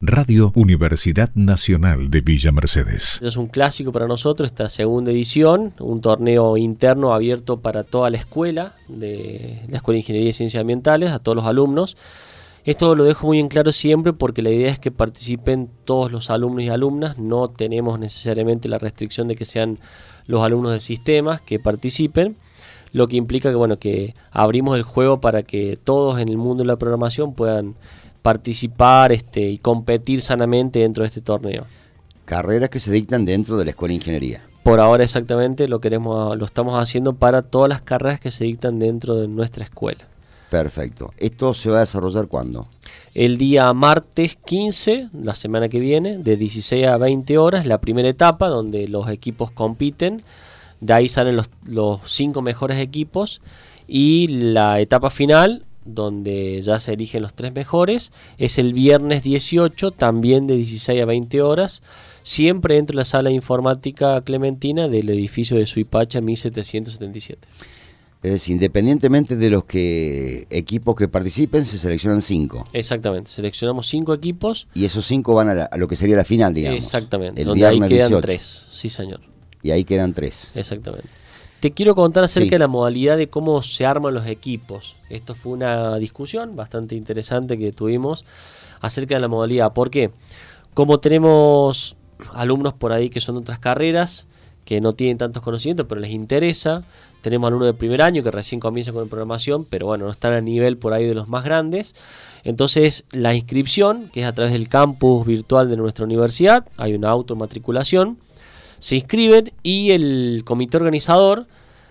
Radio Universidad Nacional de Villa Mercedes. Es un clásico para nosotros esta segunda edición, un torneo interno abierto para toda la escuela de la Escuela de Ingeniería y Ciencias Ambientales, a todos los alumnos. Esto lo dejo muy en claro siempre porque la idea es que participen todos los alumnos y alumnas. No tenemos necesariamente la restricción de que sean los alumnos de sistemas que participen, lo que implica que, que abrimos el juego para que todos en el mundo de la programación puedan participar y competir sanamente dentro de este torneo. Carreras que se dictan dentro de la Escuela de Ingeniería. Por ahora exactamente lo estamos haciendo para todas las carreras que se dictan dentro de nuestra escuela. Perfecto. ¿Esto se va a desarrollar cuándo? El día martes 15, la semana que viene, de 16 a 20 horas, la primera etapa donde los equipos compiten. De ahí salen los 5 mejores equipos, y la etapa final, donde ya se eligen los 3 mejores, es el viernes 18, también de 16 a 20 horas, siempre dentro de la sala de informática Clementina del edificio de Suipacha 1777. Es decir, independientemente de los equipos que participen, se seleccionan 5. Exactamente, seleccionamos 5 equipos. Y esos 5 van a lo que sería la final, digamos. Exactamente, el donde ahí quedan 18. 3, sí señor. Y ahí quedan 3. Exactamente. Te quiero contar acerca de la modalidad de cómo se arman los equipos. Esto fue una discusión bastante interesante que tuvimos acerca de la modalidad. ¿Por qué? Como tenemos alumnos por ahí que son de otras carreras, que no tienen tantos conocimientos, pero les interesa. Tenemos alumnos de primer año que recién comienzan con programación, pero no están a nivel por ahí de los más grandes. Entonces, la inscripción, que es a través del campus virtual de nuestra universidad, hay una automatriculación, se inscriben y el comité organizador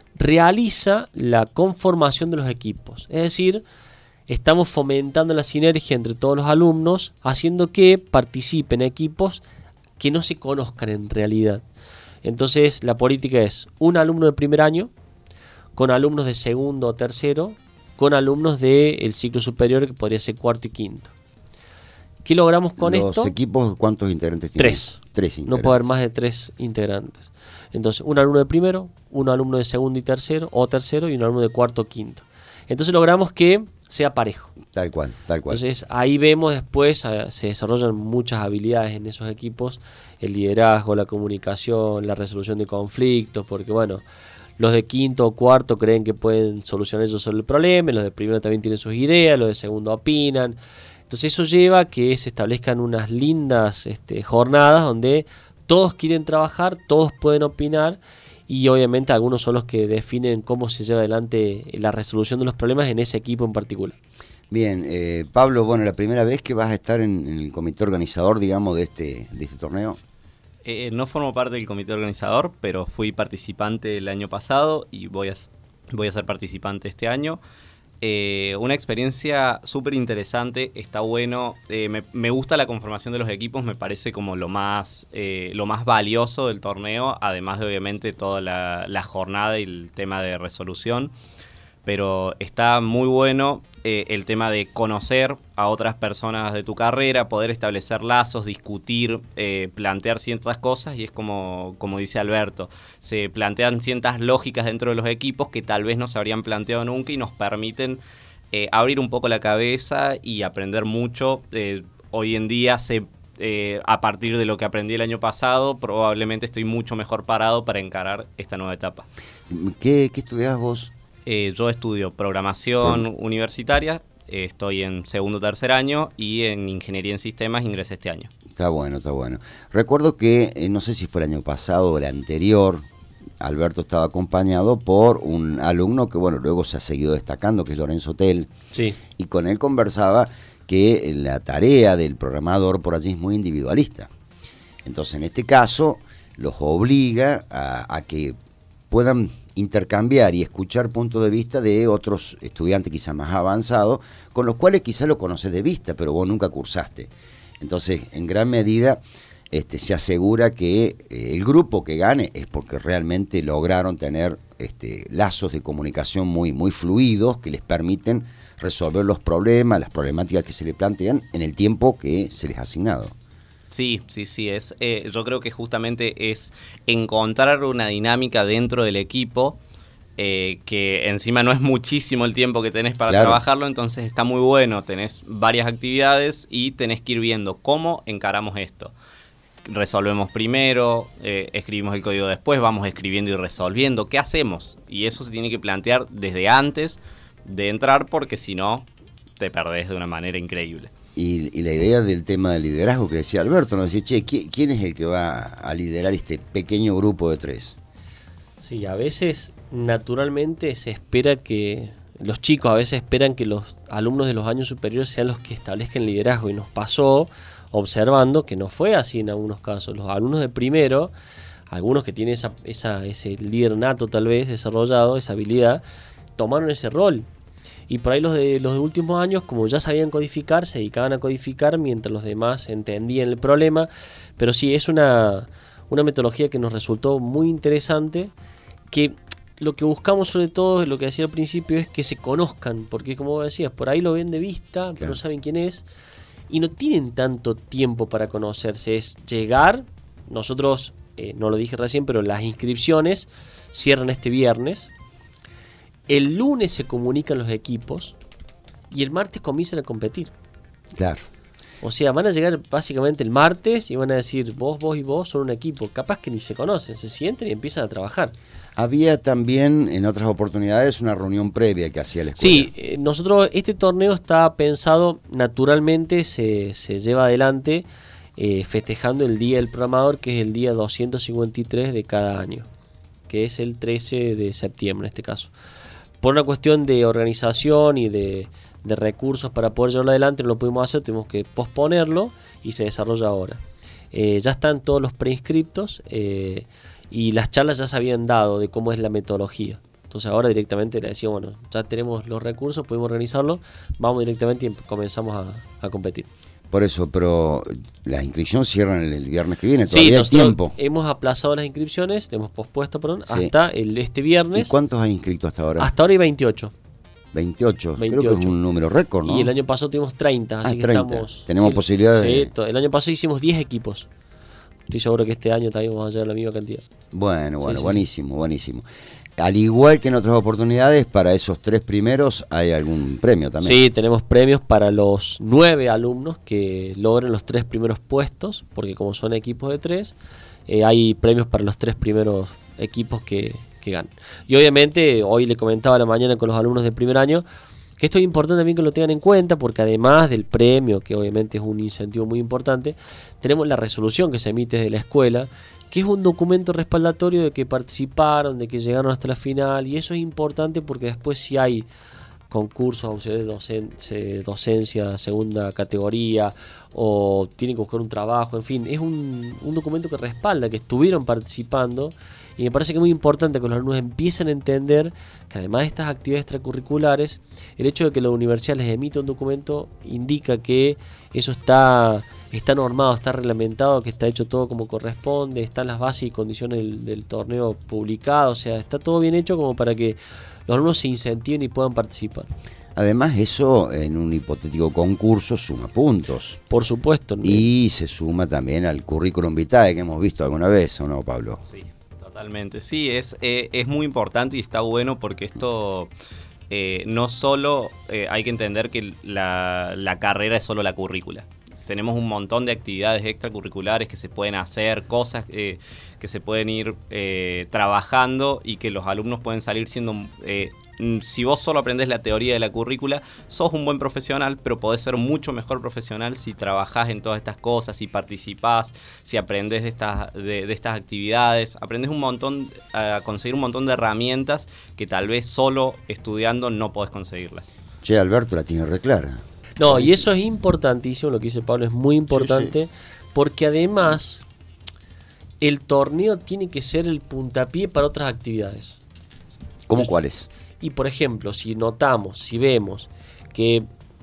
realiza la conformación de los equipos. Es decir, estamos fomentando la sinergia entre todos los alumnos, haciendo que participen equipos que no se conozcan en realidad. Entonces, la política es un alumno de primer año, con alumnos de segundo o tercero, con alumnos del ciclo superior, que podría ser cuarto y quinto. ¿Qué logramos con esto? ¿Los equipos cuántos integrantes tienen? 3. 3 integrantes. No puede haber más de 3 integrantes. Entonces, un alumno de primero, un alumno de segundo y tercero, y un alumno de cuarto o quinto. Entonces logramos que sea parejo. Tal cual. Entonces ahí vemos después, se desarrollan muchas habilidades en esos equipos, el liderazgo, la comunicación, la resolución de conflictos, porque los de quinto o cuarto creen que pueden solucionar ellos solo el problema, los de primero también tienen sus ideas, los de segundo opinan. Entonces eso lleva a que se establezcan unas lindas jornadas donde todos quieren trabajar, todos pueden opinar, y obviamente algunos son los que definen cómo se lleva adelante la resolución de los problemas en ese equipo en particular. Bien, Pablo, la primera vez que vas a estar en el comité organizador, digamos, de este torneo. No formo parte del comité organizador, pero fui participante el año pasado y voy a ser participante este año. Una experiencia súper interesante, está bueno, me gusta la conformación de los equipos, me parece como lo más valioso del torneo, además de obviamente toda la jornada y el tema de resolución, pero está muy bueno el tema de conocer a otras personas de tu carrera, poder establecer lazos, discutir, plantear ciertas cosas, y es como dice Alberto, se plantean ciertas lógicas dentro de los equipos que tal vez no se habrían planteado nunca y nos permiten abrir un poco la cabeza y aprender mucho. Hoy en día a partir de lo que aprendí el año pasado, probablemente estoy mucho mejor parado para encarar esta nueva etapa. ¿Qué estudiás vos? Yo estudio programación universitaria, estoy en segundo o tercer año, y en ingeniería en sistemas ingresé este año. Está bueno. Recuerdo que, no sé si fue el año pasado o el anterior, Alberto estaba acompañado por un alumno que luego se ha seguido destacando, que es Lorenzo Tel. Sí. Y con él conversaba que la tarea del programador por allí es muy individualista. Entonces, en este caso, los obliga a que puedan intercambiar y escuchar puntos de vista de otros estudiantes quizás más avanzados, con los cuales quizás lo conoces de vista, pero vos nunca cursaste. Entonces, en gran medida, se asegura que el grupo que gane es porque realmente lograron tener lazos de comunicación muy, muy fluidos que les permiten resolver los problemas, las problemáticas que se les plantean en el tiempo que se les ha asignado. Sí, yo creo que justamente es encontrar una dinámica dentro del equipo que encima no es muchísimo el tiempo que tenés para Claro. trabajarlo, entonces está muy bueno, tenés varias actividades y tenés que ir viendo cómo encaramos esto. Resolvemos primero, escribimos el código después, vamos escribiendo y resolviendo, ¿qué hacemos? Y eso se tiene que plantear desde antes de entrar, porque si no, te perdés de una manera increíble. Y la idea del tema del liderazgo que decía Alberto, nos decía, che, ¿quién es el que va a liderar este pequeño grupo de 3? Sí, a veces naturalmente se espera que los chicos a veces esperan que los alumnos de los años superiores sean los que establezcan liderazgo, y nos pasó observando que no fue así en algunos casos. Los alumnos de primero, algunos que tienen ese líder nato tal vez desarrollado, esa habilidad, tomaron ese rol. Y por ahí los de últimos años, como ya sabían codificar, se dedicaban a codificar mientras los demás entendían el problema. Pero sí, es una metodología que nos resultó muy interesante, que lo que buscamos sobre todo, lo que decía al principio, es que se conozcan, porque como vos decías, por ahí lo ven de vista, pero no saben quién es, y no tienen tanto tiempo para conocerse. Es llegar, nosotros, no lo dije recién, pero las inscripciones cierran este viernes. El lunes se comunican los equipos y el martes comienzan a competir. Claro. O sea, van a llegar básicamente el martes y van a decir, vos y vos son un equipo. Capaz que ni se conocen, se sienten y empiezan a trabajar. Había también en otras oportunidades una reunión previa que hacía la escuela. Sí, nosotros, este torneo está pensado, naturalmente se lleva adelante festejando el Día del Programador, que es el día 253 de cada año, que es el 13 de septiembre en este caso. Por una cuestión de organización y de recursos para poder llevarlo adelante, no lo pudimos hacer, tuvimos que posponerlo y se desarrolla ahora. Ya están todos los preinscriptos y las charlas ya se habían dado de cómo es la metodología. Entonces ahora directamente le decíamos, bueno, ya tenemos los recursos, podemos organizarlo, vamos directamente y comenzamos a competir. Por eso, pero las inscripciones cierran el viernes que viene, Sí, todavía hay nosotros tiempo. hemos aplazado las inscripciones, hemos pospuesto, perdón, Sí. hasta este viernes. ¿Y cuántos hay inscritos hasta ahora? Hasta ahora hay 28. 28. Creo que 28. es un número récord, ¿no? Y el año pasado tuvimos 30, así que 30. estamos... Tenemos posibilidad de... Sí, el año pasado hicimos 10 equipos. Estoy seguro que este año también vamos a llegar a la misma cantidad. Bueno, Sí, sí, buenísimo, buenísimo. Al igual que en otras oportunidades, para esos 3 primeros hay algún premio también. Sí, tenemos premios para los 9 alumnos que logren los 3 primeros puestos, porque como son equipos de 3, hay premios para los 3 primeros equipos que ganan. Y obviamente, hoy le comentaba a la mañana con los alumnos del primer año, que esto es importante también que lo tengan en cuenta, porque además del premio, que obviamente es un incentivo muy importante, tenemos la resolución que se emite desde la escuela, que es un documento respaldatorio de que participaron, de que llegaron hasta la final, y eso es importante porque después si hay concursos, auxiliares de docencia, segunda categoría, o tienen que buscar un trabajo, en fin, es un documento que respalda que estuvieron participando, y me parece que es muy importante que los alumnos empiecen a entender que además de estas actividades extracurriculares, el hecho de que la universidad les emita un documento indica que eso está normado, está reglamentado, que está hecho todo como corresponde, están las bases y condiciones del torneo publicado, o sea, está todo bien hecho como para que los alumnos se incentiven y puedan participar. Además, eso en un hipotético concurso suma puntos. Por supuesto. Y se suma también al currículum vitae que hemos visto alguna vez, ¿o no, Pablo? Sí, totalmente. Sí, es muy importante y está bueno porque esto no solo hay que entender que la carrera es solo la currícula. Tenemos un montón de actividades extracurriculares que se pueden hacer, cosas que se pueden ir trabajando y que los alumnos pueden salir siendo... si vos solo aprendés la teoría de la currícula, sos un buen profesional, pero podés ser mucho mejor profesional si trabajás en todas estas cosas, si participás, si aprendés de estas actividades, aprendés un montón, a conseguir un montón de herramientas que tal vez solo estudiando no podés conseguirlas. Che, Alberto la tiene re clara. No, y eso es importantísimo, lo que dice Pablo es muy importante, sí. Porque además el torneo tiene que ser el puntapié para otras actividades. ¿Cómo cuáles? Y por ejemplo, si notamos, si vemos que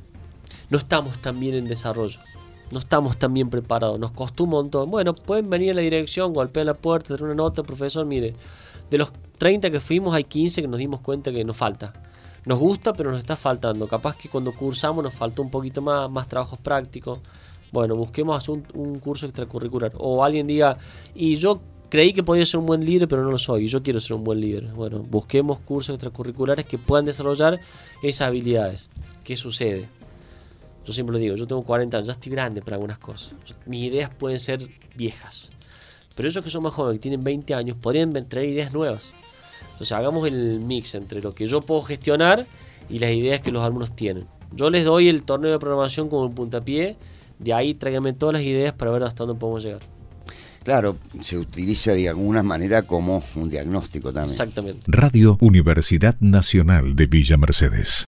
no estamos tan bien en desarrollo, no estamos tan bien preparados, nos costó un montón, bueno, pueden venir a la dirección, golpear la puerta, tener una nota, profesor, mire, de los 30 que fuimos hay 15 que nos dimos cuenta que nos falta. Nos gusta, pero nos está faltando. Capaz que cuando cursamos nos faltó un poquito más trabajos prácticos. Bueno, busquemos un curso extracurricular. O alguien diga, y yo creí que podía ser un buen líder, pero no lo soy, y yo quiero ser un buen líder. Bueno, busquemos cursos extracurriculares que puedan desarrollar esas habilidades. ¿Qué sucede? Yo siempre lo digo, yo tengo 40 años, ya estoy grande para algunas cosas. Mis ideas pueden ser viejas, pero ellos que son más jóvenes, que tienen 20 años, podrían traer ideas nuevas. Entonces hagamos el mix entre lo que yo puedo gestionar y las ideas que los alumnos tienen. Yo les doy el torneo de programación como un puntapié, de ahí tráiganme todas las ideas para ver hasta dónde podemos llegar. Claro, se utiliza de alguna manera como un diagnóstico también. Exactamente. Radio Universidad Nacional de Villa Mercedes.